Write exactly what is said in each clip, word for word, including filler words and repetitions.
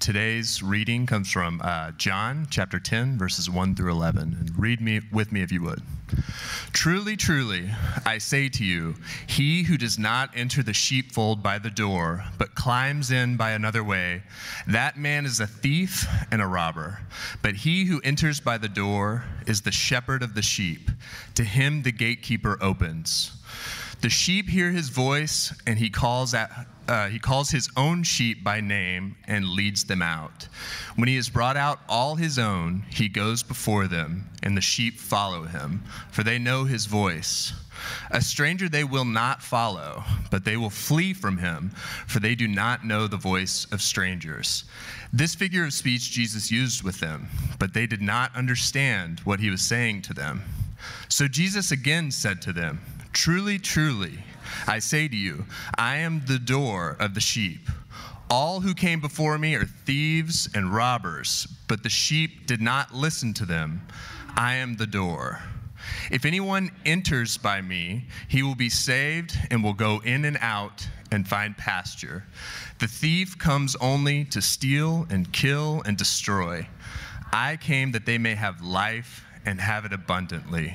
Today's reading comes from uh, John chapter ten, verses one through eleven. And read me with me if you would. Truly, truly, I say to you, he who does not enter the sheepfold by the door, but climbs in by another way, that man is a thief and a robber. But he who enters by the door is the shepherd of the sheep. To him the gatekeeper opens. The sheep hear his voice, and he calls at, uh, he calls his own sheep by name and leads them out. When he has brought out all his own, he goes before them, and the sheep follow him, for they know his voice. A stranger they will not follow, but they will flee from him, for they do not know the voice of strangers. This figure of speech Jesus used with them, but they did not understand what he was saying to them. So Jesus again said to them, Truly, truly, I say to you, I am the door of the sheep. All who came before me are thieves and robbers, but the sheep did not listen to them. I am the door. If anyone enters by me, he will be saved and will go in and out and find pasture. The thief comes only to steal and kill and destroy. I came that they may have life and have it abundantly.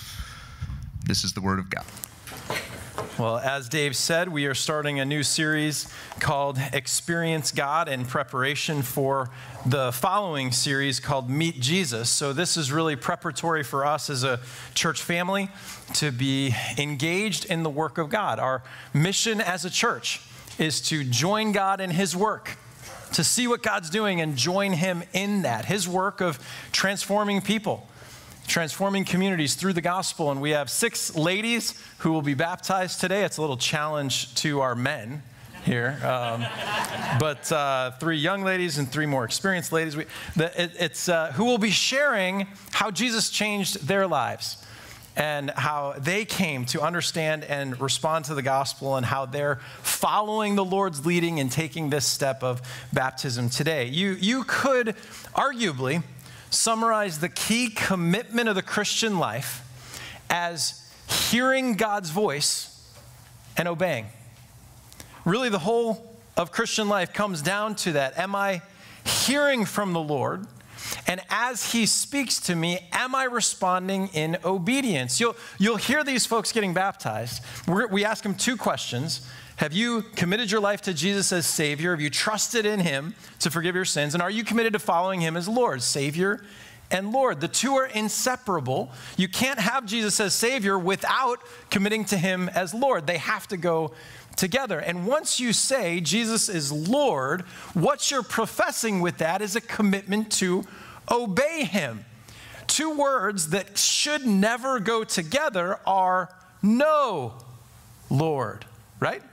This is the word of God. Well, as Dave said, we are starting a new series called Experience God in preparation for the following series called Meet Jesus. So this is really preparatory for us as a church family to be engaged in the work of God. Our mission as a church is to join God in his work, to see what God's doing and join him in that, his work of transforming people, transforming communities through the gospel. And we have six ladies who will be baptized today. It's a little challenge to our men here. Um, but uh, three young ladies and three more experienced ladies. We, the, it, it's uh, who will be sharing how Jesus changed their lives and how they came to understand and respond to the gospel and how they're following the Lord's leading and taking this step of baptism today. You, you could arguably summarize the key commitment of the Christian life as hearing God's voice and obeying. Really, the whole of Christian life comes down to that. Am I hearing from the Lord? And as he speaks to me, am I responding in obedience? You'll, you'll hear these folks getting baptized. We're, we ask them two questions. Have you committed your life to Jesus as Savior? Have you trusted in him to forgive your sins? And are you committed to following him as Lord, Savior and Lord? The two are inseparable. You can't have Jesus as Savior without committing to him as Lord. They have to go together. And once you say Jesus is Lord, what you're professing with that is a commitment to obey him. Two words that should never go together are no, Lord, right?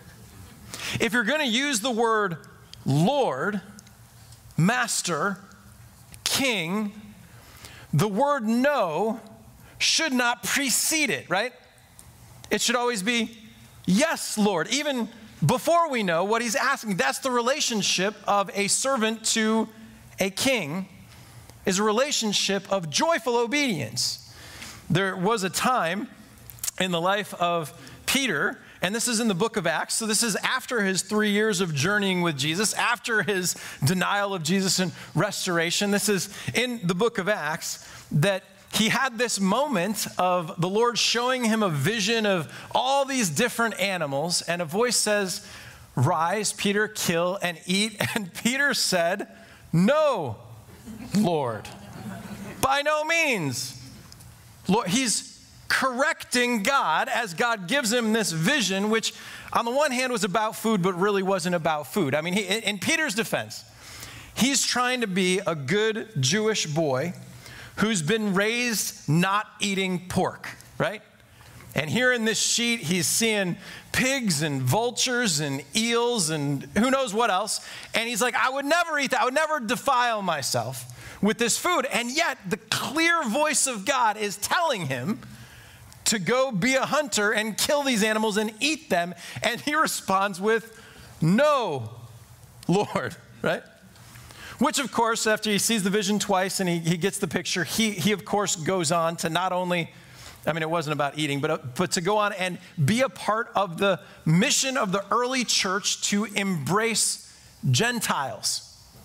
If you're going to use the word Lord, Master, King, the word no should not precede it, right? It should always be, yes, Lord, even before we know what he's asking. That's the relationship of a servant to a king, is a relationship of joyful obedience. There was a time in the life of Peter, and this is in the book of Acts. So this is after his three years of journeying with Jesus, after his denial of Jesus and restoration. This is in the book of Acts that he had this moment of the Lord showing him a vision of all these different animals. And a voice says, rise, Peter, kill and eat. And Peter said, no, Lord, by no means. Lord, he's correcting God as God gives him this vision, which on the one hand was about food, but really wasn't about food. I mean, he, in Peter's defense, he's trying to be a good Jewish boy who's been raised not eating pork, right? And here in this sheet, he's seeing pigs and vultures and eels and who knows what else. And he's like, I would never eat that. I would never defile myself with this food. And yet the clear voice of God is telling him to go be a hunter and kill these animals and eat them. And he responds with, no, Lord, right? Which, of course, after he sees the vision twice and he, he gets the picture, he, he, of course, goes on to not only, I mean, it wasn't about eating, but, but to go on and be a part of the mission of the early church to embrace Gentiles.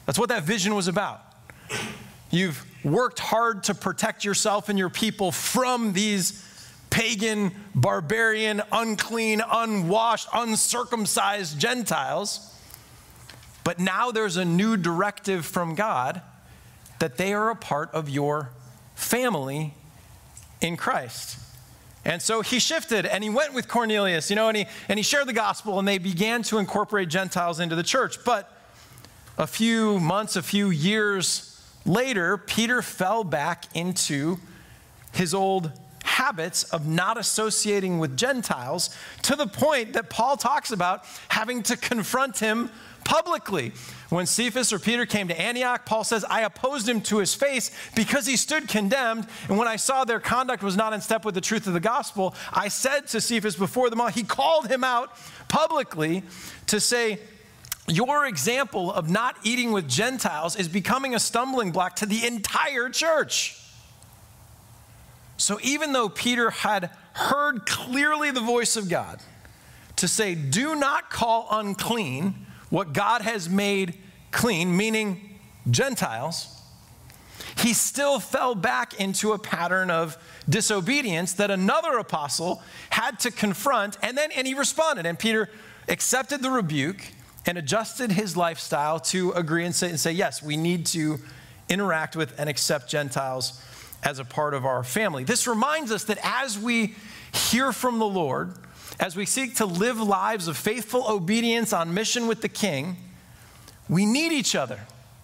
That's what that vision was about. You've worked hard to protect yourself and your people from these pagan, barbarian, unclean, unwashed, uncircumcised Gentiles. But now there's a new directive from God that they are a part of your family in Christ. And so he shifted and he went with Cornelius, you know, and he, and he shared the gospel, and they began to incorporate Gentiles into the church. But a few months, a few years later, Peter fell back into his old habits of not associating with Gentiles, to the point that Paul talks about having to confront him publicly. When Cephas or Peter came to Antioch, Paul says, I opposed him to his face because he stood condemned. And when I saw their conduct was not in step with the truth of the gospel, I said to Cephas before them all, he called him out publicly to say, your example of not eating with Gentiles is becoming a stumbling block to the entire church. So even though Peter had heard clearly the voice of God to say, do not call unclean what God has made clean, meaning Gentiles, he still fell back into a pattern of disobedience that another apostle had to confront, and then and he responded. And Peter accepted the rebuke and adjusted his lifestyle to agree and say, and say, yes, we need to interact with and accept Gentiles as a part of our family. This reminds us that as we hear from the Lord, as we seek to live lives of faithful obedience on mission with the King, we need each other.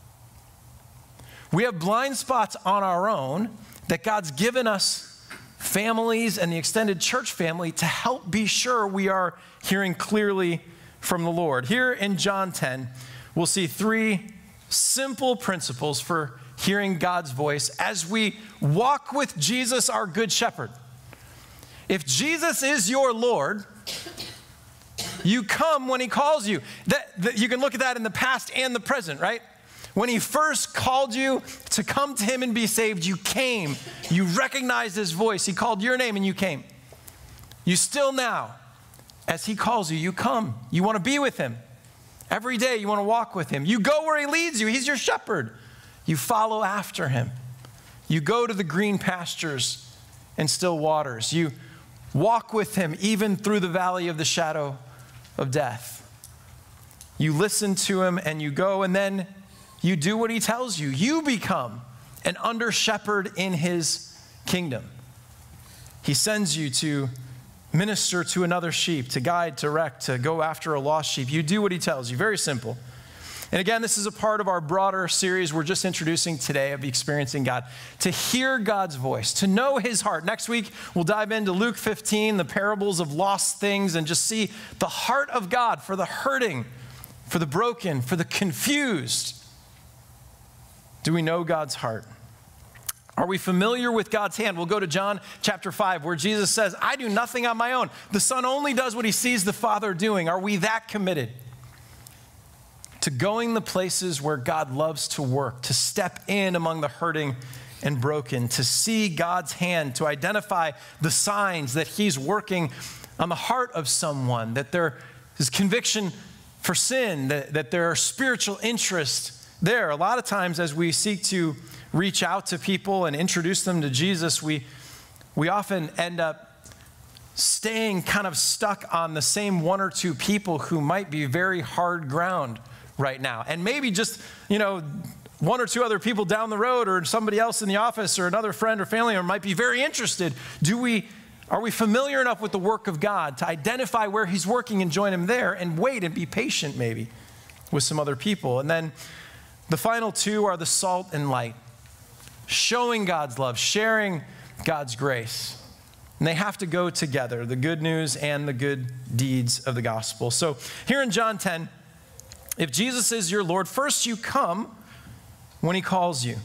We have blind spots on our own that God's given us families and the extended church family to help be sure we are hearing clearly from the Lord. Here in John ten, we'll see three simple principles for hearing God's voice as we walk with Jesus, our good shepherd. If Jesus is your Lord, you come when he calls you. That, that, you can look at that in the past and the present, right? When he first called you to come to him and be saved, you came. You recognized his voice. He called your name and you came. You still now, as he calls you, you come. You want to be with him. Every day you want to walk with him. You go where he leads you. He's your shepherd. You follow after him. You go to the green pastures and still waters. You walk with him even through the valley of the shadow of death. You listen to him and you go, and then you do what he tells you. You become an under shepherd in his kingdom. He sends you to minister to another sheep, to guide, to wreck, to go after a lost sheep. You do what he tells you. Very simple. And again, this is a part of our broader series we're just introducing today of Experiencing God. To hear God's voice, to know his heart. Next week, we'll dive into Luke fifteen, the parables of lost things, and just see the heart of God for the hurting, for the broken, for the confused. Do we know God's heart? Are we familiar with God's hand? We'll go to John chapter five, where Jesus says, I do nothing on my own. The Son only does what he sees the Father doing. Are we that committed to going the places where God loves to work, to step in among the hurting and broken, to see God's hand, to identify the signs that he's working on the heart of someone, that there is conviction for sin, that, that there are spiritual interests there? A lot of times as we seek to reach out to people and introduce them to Jesus, we, we often end up staying kind of stuck on the same one or two people who might be very hard ground right now. And maybe just, you know, one or two other people down the road, or somebody else in the office, or another friend or family member might be very interested. Do we, are we familiar enough with the work of God to identify where he's working and join him there, and wait and be patient maybe with some other people? And then the final two are the salt and light. Showing God's love, sharing God's grace. And they have to go together, the good news and the good deeds of the gospel. So here in John ten, if Jesus is your Lord, first you come when he calls you.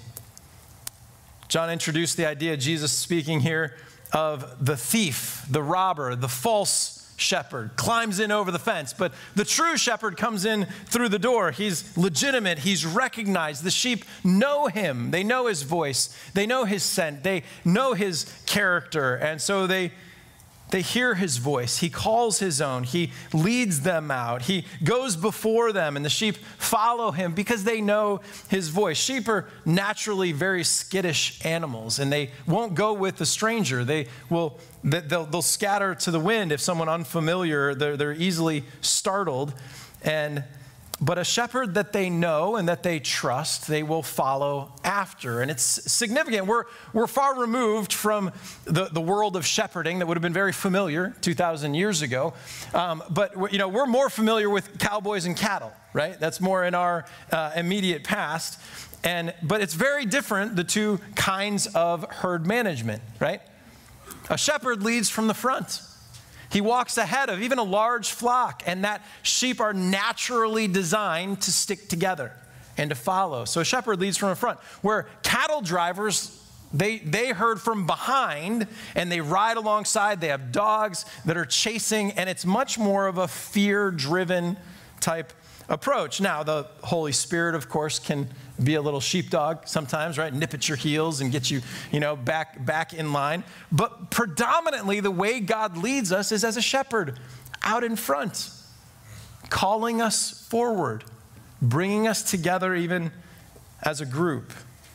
John introduced the idea, Jesus speaking here, of the thief, the robber, the false shepherd, climbs in over the fence. But the true shepherd comes in through the door. He's legitimate. He's recognized. The sheep know him. They know his voice. They know his scent. They know his character. And so they, They hear his voice. He calls his own. He leads them out. He goes before them, and the sheep follow him because they know his voice. Sheep are naturally very skittish animals, and they won't go with the stranger. They will, they'll, they'll scatter to the wind if someone unfamiliar, they're, they're easily startled. And But a shepherd that they know and that they trust, they will follow after. And it's significant. We're, we're far removed from the, the world of shepherding that would have been very familiar two thousand years ago. Um, but you know, we're more familiar with cowboys and cattle, right? That's more in our uh, immediate past. And, but it's very different, the two kinds of herd management, right? A shepherd leads from the front. He walks ahead of even a large flock, and that sheep are naturally designed to stick together and to follow. So a shepherd leads from the front, where cattle drivers, they, they herd from behind, and they ride alongside. They have dogs that are chasing, and it's much more of a fear-driven type approach. Now, the Holy Spirit, of course, can be a little sheepdog sometimes, right? Nip at your heels and get you, you know, back, back in line. But predominantly, the way God leads us is as a shepherd out in front, calling us forward, bringing us together even as a group.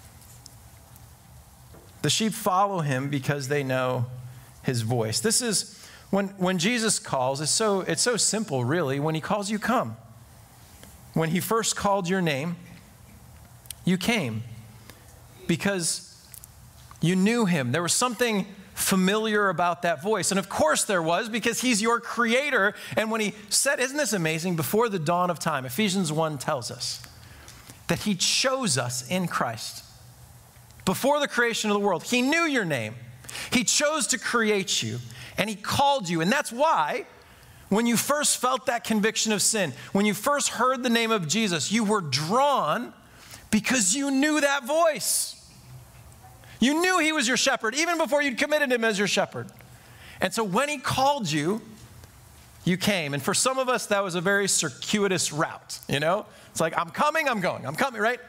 The sheep follow him because they know his voice. This is when, when Jesus calls, it's so, it's so simple, really. When he calls, you come. When he first called your name, you came because you knew him. There was something familiar about that voice. And of course there was, because he's your creator. And when he said, isn't this amazing? Before the dawn of time, Ephesians one tells us that he chose us in Christ. Before the creation of the world, he knew your name. He chose to create you, and he called you. And that's why when you first felt that conviction of sin, when you first heard the name of Jesus, you were drawn because you knew that voice. You knew he was your shepherd, even before you'd committed him as your shepherd. And so when he called you, you came. And for some of us, that was a very circuitous route, you know? It's like, I'm coming, I'm going, I'm coming, right?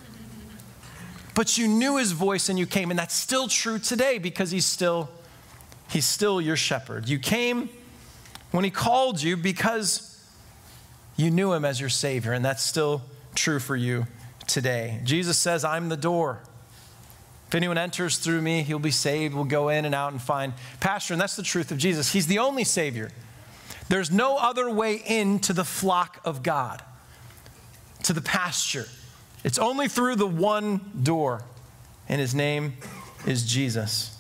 But you knew his voice and you came. And that's still true today because he's still, he's still your shepherd. You came when he called you because you knew him as your Savior. And that's still true for you today. Jesus says, I'm the door. If anyone enters through me, he'll be saved. We'll go in and out and find pasture. And that's the truth of Jesus. He's the only Savior. There's no other way into the flock of God, to the pasture. It's only through the one door, and his name is Jesus.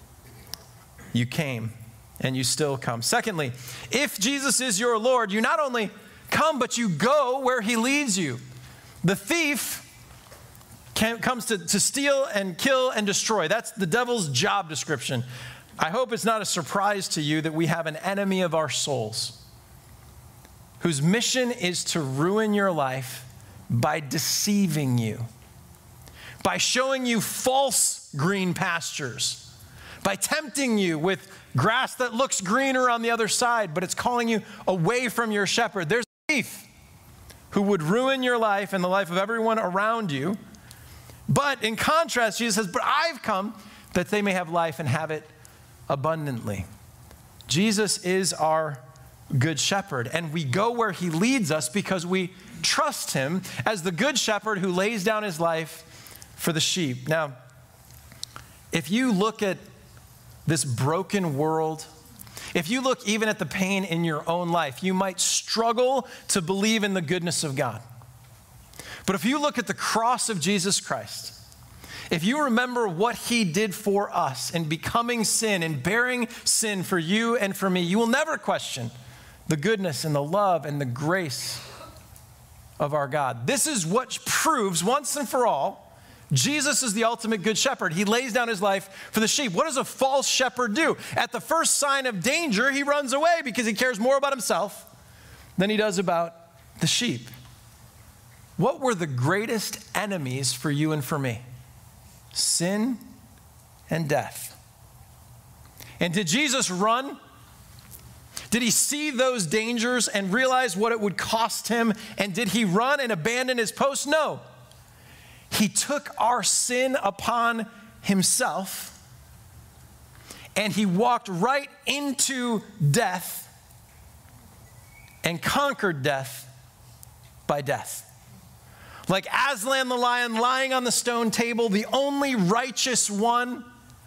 You came, and you still come. Secondly, if Jesus is your Lord, you not only come, but you go where he leads you. The thief can, comes to, to steal and kill and destroy. That's the devil's job description. I hope it's not a surprise to you that we have an enemy of our souls whose mission is to ruin your life by deceiving you, by showing you false green pastures, by tempting you with grass that looks greener on the other side, but it's calling you away from your shepherd. There's a thief who would ruin your life and the life of everyone around you. But in contrast, Jesus says, but I've come that they may have life and have it abundantly. Jesus is our good shepherd, and we go where he leads us because we trust him as the good shepherd who lays down his life for the sheep. Now, if you look at this broken world, if you look even at the pain in your own life, you might struggle to believe in the goodness of God. But if you look at the cross of Jesus Christ, if you remember what he did for us in becoming sin and bearing sin for you and for me, you will never question the goodness and the love and the grace of our God. This is what proves once and for all Jesus is the ultimate good shepherd. He lays down his life for the sheep. What does a false shepherd do? At the first sign of danger, he runs away because he cares more about himself than he does about the sheep. What were the greatest enemies for you and for me? Sin and death. And did Jesus run? Did he see those dangers and realize what it would cost him? And did he run and abandon his post? No. He took our sin upon himself and he walked right into death and conquered death by death. Like Aslan the lion lying on the stone table, the only righteous one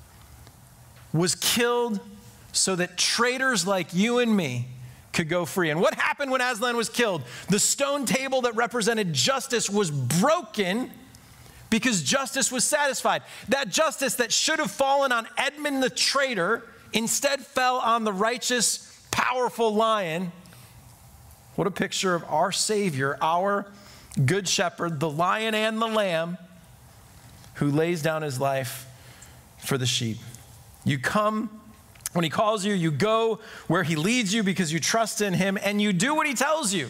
was killed so that traitors like you and me could go free. And what happened when Aslan was killed? The stone table that represented justice was broken because justice was satisfied. That justice that should have fallen on Edmund the traitor instead fell on the righteous, powerful lion. What a picture of our Savior, our Good Shepherd, the lion and the lamb, who lays down his life for the sheep. You come when he calls you, you go where he leads you because you trust in him, and you do what he tells you.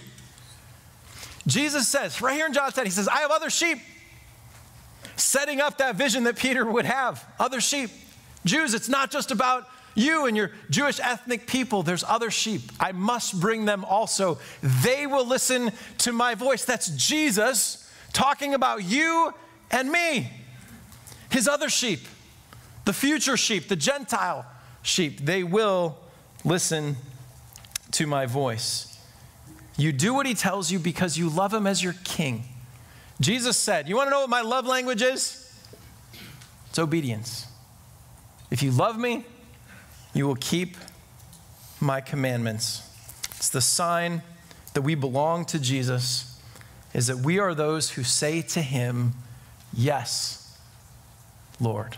Jesus says, right here in John ten, he says, I have other sheep. Setting up that vision that Peter would have, other sheep. Jews, it's not just about you and your Jewish ethnic people. There's other sheep. I must bring them also. They will listen to my voice. That's Jesus talking about you and me. His other sheep, the future sheep, the Gentile sheep, they will listen to my voice. You do what he tells you because you love him as your king. Jesus said, you want to know what my love language is? It's obedience. If you love me, you will keep my commandments. It's the sign that we belong to Jesus, is that we are those who say to him, yes, Lord.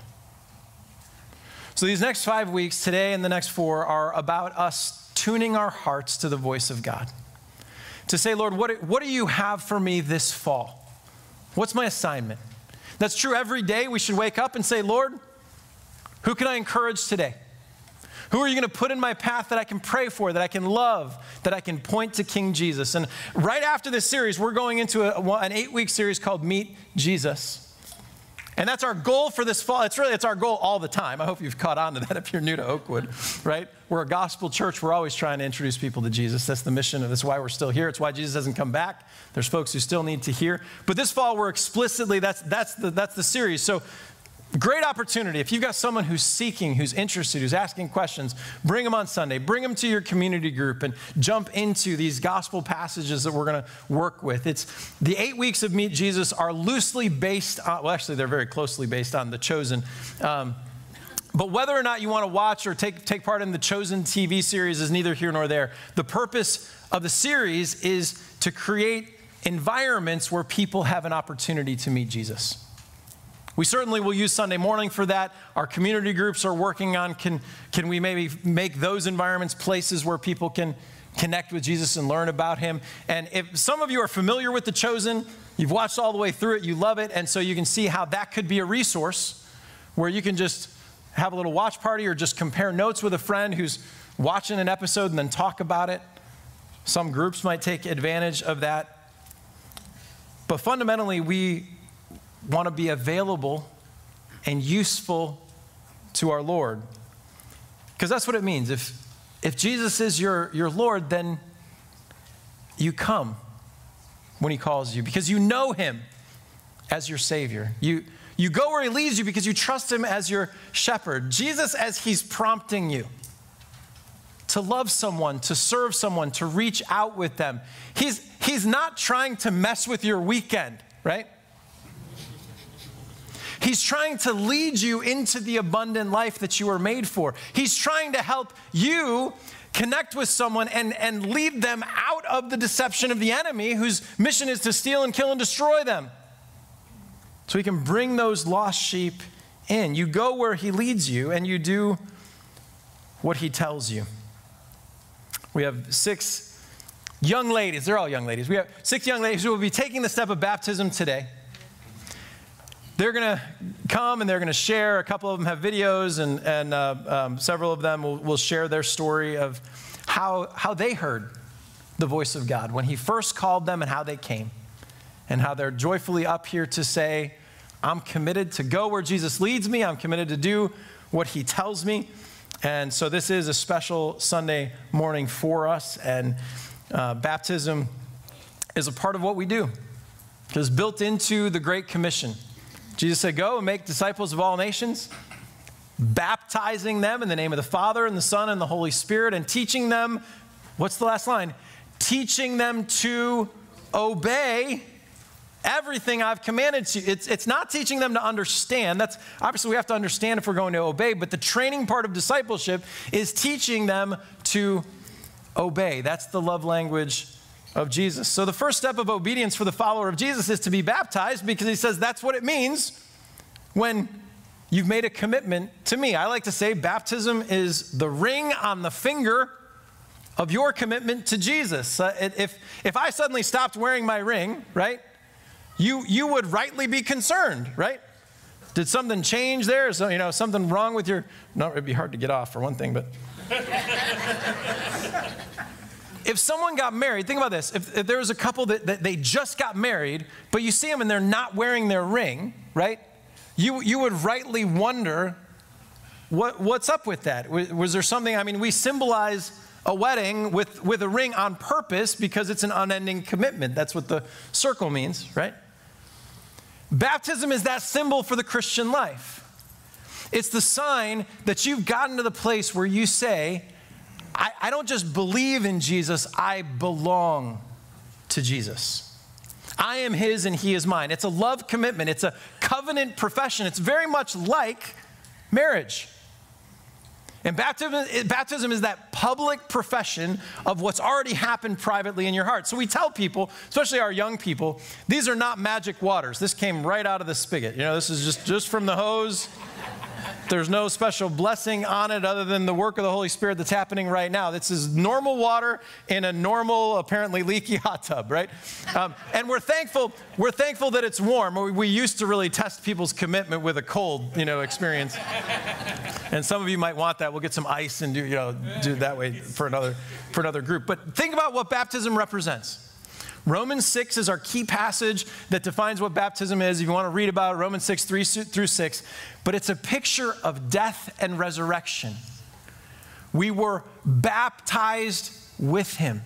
So these next five weeks, today and the next four, are about us tuning our hearts to the voice of God. To say, Lord, what, what do you have for me this fall? What's my assignment? That's true every day. We should wake up and say, Lord, who can I encourage today? Who are you going to put in my path that I can pray for, that I can love, that I can point to King Jesus? And right after this series, we're going into a, an eight-week series called Meet Jesus. And that's our goal for this fall. It's really, it's our goal all the time. I hope you've caught on to that if you're new to Oakwood, right? We're a gospel church. We're always trying to introduce people to Jesus. That's the mission of this. Why we're still here. It's why Jesus hasn't come back. There's folks who still need to hear. But this fall, we're explicitly, that's, that's, the, that's the series. So great opportunity. If you've got someone who's seeking, who's interested, who's asking questions, bring them on Sunday. Bring them to your community group and jump into these gospel passages that we're going to work with. It's the eight weeks of Meet Jesus are loosely based on, well, actually, they're very closely based on The Chosen. Um, but whether or not you want to watch or take, take part in The Chosen T V series is neither here nor there. The purpose of the series is to create environments where people have an opportunity to meet Jesus. We certainly will use Sunday morning for that. Our community groups are working on, can, can we maybe make those environments places where people can connect with Jesus and learn about him. And if some of you are familiar with The Chosen, you've watched all the way through it, you love it, and so you can see how that could be a resource where you can just have a little watch party or just compare notes with a friend who's watching an episode and then talk about it. Some groups might take advantage of that. But fundamentally, we want to be available and useful to our Lord. Because that's what it means. If, if Jesus is your, your Lord, then you come when he calls you because you know him as your Savior. You, you go where he leads you because you trust him as your shepherd. Jesus, as he's prompting you to love someone, to serve someone, to reach out with them, he's, he's not trying to mess with your weekend, right? He's trying to lead you into the abundant life that you were made for. He's trying to help you connect with someone and, and lead them out of the deception of the enemy, whose mission is to steal and kill and destroy them. So he can bring those lost sheep in. You go where he leads you and you do what he tells you. We have six young ladies. They're all young ladies. We have six young ladies who will be taking the step of baptism today. They're going to come and they're going to share. A couple of them have videos, and, and uh, um, several of them will, will share their story of how, how they heard the voice of God when he first called them and how they came, and how they're joyfully up here to say, I'm committed to go where Jesus leads me. I'm committed to do what he tells me. And so this is a special Sunday morning for us, and uh, baptism is a part of what we do. It's built into the Great Commission. Jesus said, go and make disciples of all nations, baptizing them in the name of the Father and the Son and the Holy Spirit, and teaching them, what's the last line? Teaching them to obey everything I've commanded you. It's, it's not teaching them to understand. That's obviously we have to understand if we're going to obey, but the training part of discipleship is teaching them to obey. That's the love language of Jesus. So the first step of obedience for the follower of Jesus is to be baptized, because he says that's what it means when you've made a commitment to me. I like to say baptism is the ring on the finger of your commitment to Jesus. Uh, if, if I suddenly stopped wearing my ring, right, you, you would rightly be concerned, right? Did something change there? So, you know, something wrong with your, no, it'd be hard to get off for one thing, but. If someone got married, think about this. If, if there was a couple that, that they just got married, but you see them and they're not wearing their ring, right? You, you would rightly wonder, what, what's up with that? Was, was there something, I mean, we symbolize a wedding with, with a ring on purpose because it's an unending commitment. That's what the circle means, right? Baptism is that symbol for the Christian life. It's the sign that you've gotten to the place where you say, I, I don't just believe in Jesus, I belong to Jesus. I am his and he is mine. It's a love commitment. It's a covenant profession. It's very much like marriage. And baptism, baptism is that public profession of what's already happened privately in your heart. So we tell people, especially our young people, these are not magic waters. This came right out of the spigot. You know, this is just, just from the hose. There's no special blessing on it other than the work of the Holy Spirit that's happening right now. This is normal water in a normal, apparently leaky hot tub, right? Um, and we're thankful, we're thankful that it's warm. We, we used to really test people's commitment with a cold, you know, experience. And some of you might want that. We'll get some ice and do, you know, do it that way for another, for another group. But think about what baptism represents. Romans six is our key passage that defines what baptism is. If you want to read about it, Romans six, three through six. But it's a picture of death and resurrection. We were baptized with him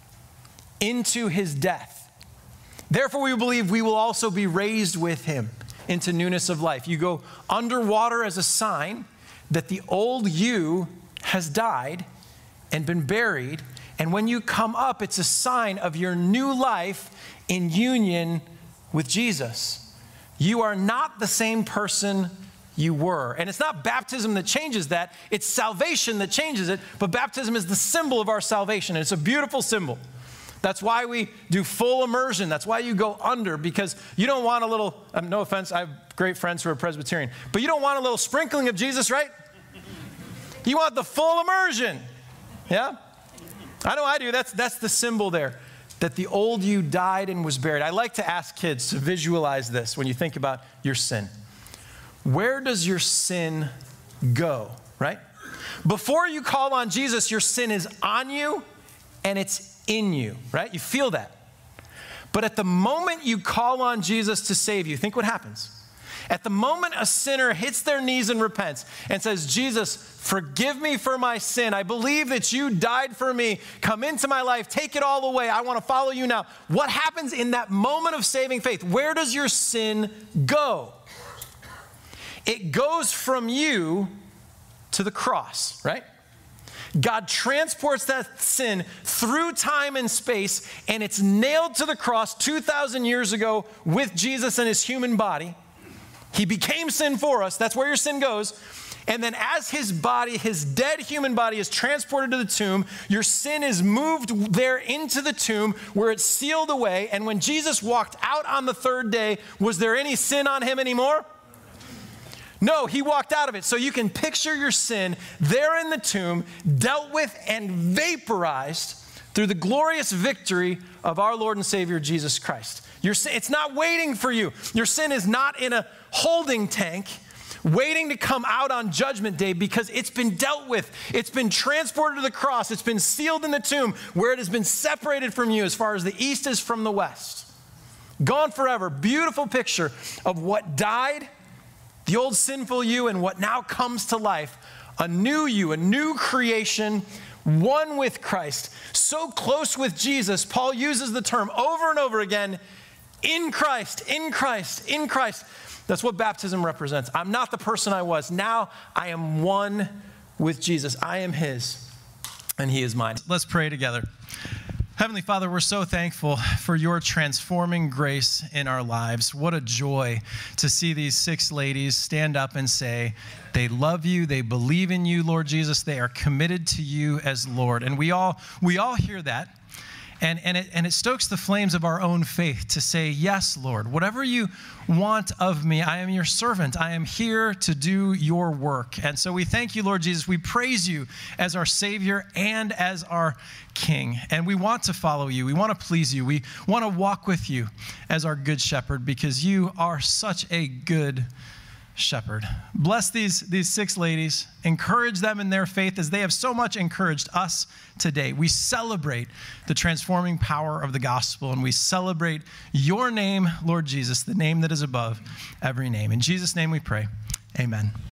into his death. Therefore, we believe we will also be raised with him into newness of life. You go underwater as a sign that the old you has died and been buried. And when you come up, it's a sign of your new life in union with Jesus. You are not the same person you were. And it's not baptism that changes that. It's salvation that changes it. But baptism is the symbol of our salvation. And it's a beautiful symbol. That's why we do full immersion. That's why you go under, because you don't want a little, um, no offense, I have great friends who are Presbyterian, but you don't want a little sprinkling of Jesus, right? You want the full immersion. Yeah? I know I do. That's, that's the symbol there, that the old you died and was buried. I like to ask kids to visualize this when you think about your sin. Where does your sin go, right? Before you call on Jesus, your sin is on you and it's in you, right? You feel that. But at the moment you call on Jesus to save you, think what happens. At the moment a sinner hits their knees and repents and says, Jesus, forgive me for my sin. I believe that you died for me. Come into my life. Take it all away. I want to follow you now. What happens in that moment of saving faith? Where does your sin go? It goes from you to the cross, right? God transports that sin through time and space, and it's nailed to the cross two thousand years ago with Jesus and his human body. He became sin for us. That's where your sin goes. And then as his body, his dead human body is transported to the tomb, your sin is moved there into the tomb where it's sealed away. And when Jesus walked out on the third day, was there any sin on him anymore? No, he walked out of it. So you can picture your sin there in the tomb, dealt with and vaporized through the glorious victory of our Lord and Savior, Jesus Christ. Your sin, it's not waiting for you. Your sin is not in a holding tank waiting to come out on judgment day, because it's been dealt with. It's been transported to the cross. It's been sealed in the tomb where it has been separated from you as far as the east is from the west. Gone forever. Beautiful picture of what died, the old sinful you, and what now comes to life. A new you, a new creation, one with Christ. So close with Jesus, Paul uses the term over and over again, in Christ, in Christ, in Christ. That's what baptism represents. I'm not the person I was. Now I am one with Jesus. I am his, and he is mine. Let's pray together. Heavenly Father, we're so thankful for your transforming grace in our lives. What a joy to see these six ladies stand up and say they love you, they believe in you, Lord Jesus, they are committed to you as Lord. And we all we all hear that. And, and, it, and it stokes the flames of our own faith to say, yes, Lord, whatever you want of me, I am your servant. I am here to do your work. And so we thank you, Lord Jesus. We praise you as our Savior and as our King. And we want to follow you. We want to please you. We want to walk with you as our good shepherd because you are such a good shepherd. Bless these, these six ladies. Encourage them in their faith as they have so much encouraged us today. We celebrate the transforming power of the gospel, and we celebrate your name, Lord Jesus, the name that is above every name. In Jesus' name we pray. Amen.